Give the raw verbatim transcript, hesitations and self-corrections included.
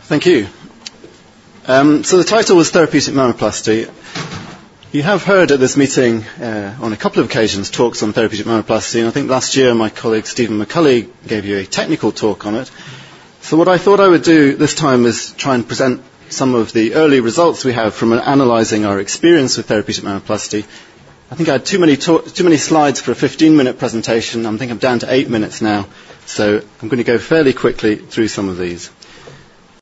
Thank you. Um, so the title was Therapeutic Mammoplasty. You have heard at this meeting uh, on a couple of occasions talks on therapeutic mammoplasty, and I think last year my colleague Stephen McCulley gave you a technical talk on it. So what I thought I would do this time is try and present some of the early results we have from analysing our experience with therapeutic mammoplasty. I think I had too many talk, too many slides for a fifteen minute presentation. I think I'm down to eight minutes now, so I'm going to go fairly quickly through some of these.